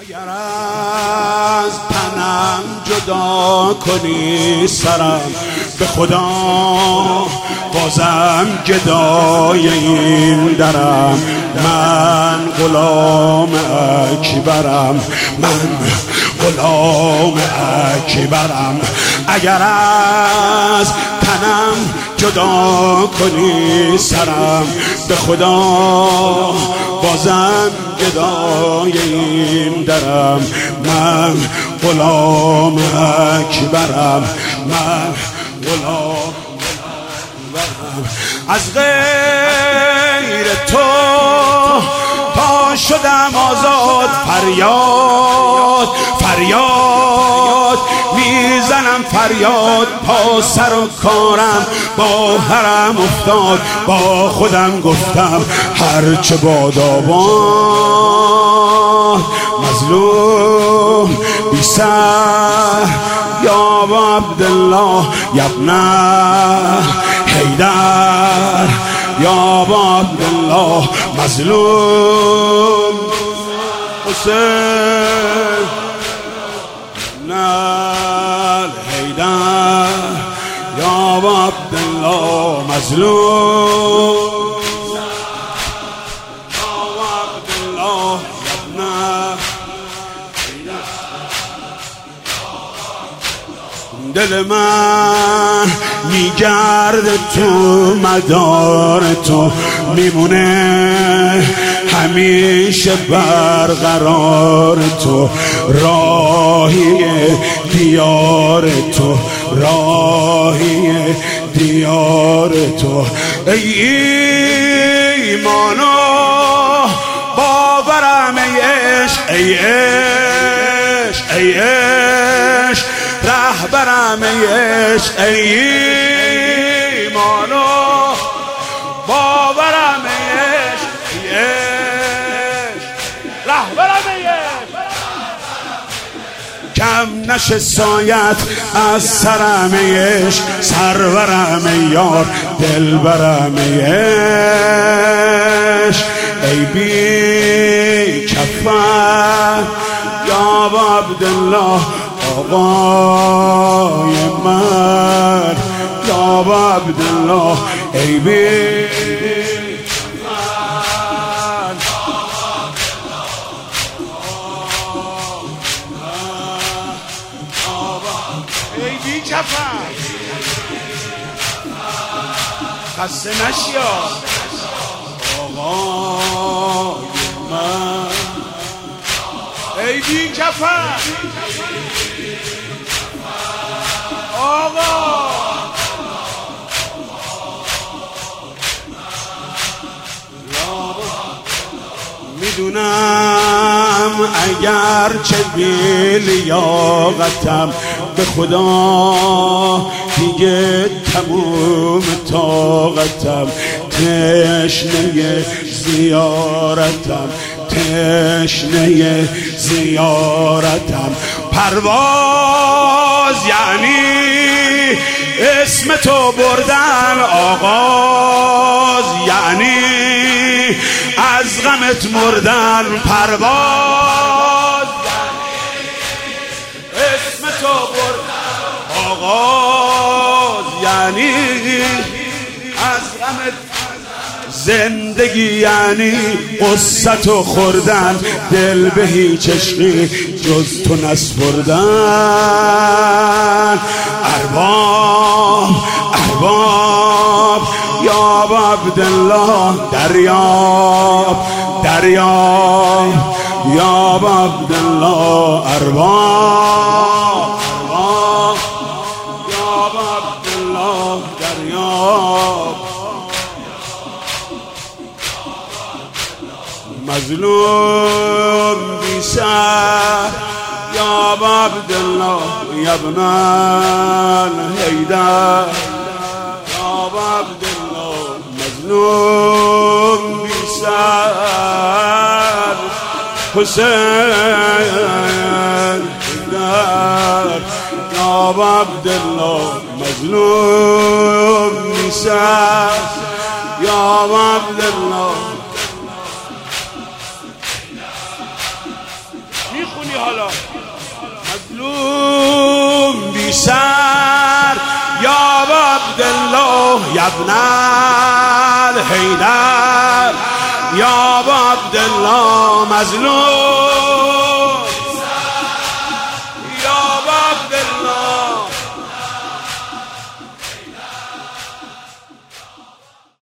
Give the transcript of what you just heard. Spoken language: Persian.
اگر از تنم جدا کنی سرم، به خدا بازم گدای این درم. من غلام اکبرم، من غلام اکبرم. اگر از تنم جدا کنی سرم، به خدا بازم گدای این درم. من غلام اکبرم، من غلام اکبرم. از غیر تو تا شدم آزاد، فریاد فریاد میزنم، فریاد پا سر و کارم با حرم افتاد. با خودم گفتم هرچه باداباد، مظلوم بی سر یا عبدالله یبنه حیدر، یا عبدالله مظلوم حسین نال حیدر، یا عبدالله مظلوم، یا عبدالله یبنه حیدر. دل من میگرده تو مدار تو، میمونه همیشه برقرار تو. راهی دیار تو، راهی دیار تو. ای ایمان و باورم، ای عشق، ای عشق، ای عشق رهبرم، ای عشق، ای ایمان و باورم، ای عشق، ای عشق رهبرم، ای عشق. کم نشه سایت از سرم، ای عشق سرورم، ای یار دلبرم، ای عشق. ای بی کفن یا عبدالله آقای من، یا عبدالله. ای بی کفن خسته نشیا آقای من. ای بی کفن آقا، میدونم اگر چه بی لیاقتم، به خدا دیگه تموم طاقتم. تشنه زیارتم، تشنه زیارتم. پرواز یعنی اسم تو بردن، آغاز یعنی از غمت مردن. پرواز یعنی اسم تو بردن، آغاز یعنی از غمت. زندگی یعنی قصت و خوردن، دل به هیچ عشقی جز تو نسپردن. ارباب ارباب یا عبدالله دریاب دریاب، یا عبدالله ارباب ارباب، یا عبدالله دریاب. مظلوم بی سر یا عبدالله یبنه حیدر، یا عبدالله مظلوم بی سر حسین حیدر، یا عبدالله مظلوم بی سر، یا عبدالله میخونی حالا مظلوم بی سر یا عبدالله یا ابن الحیدر یا عبدالله مظلوم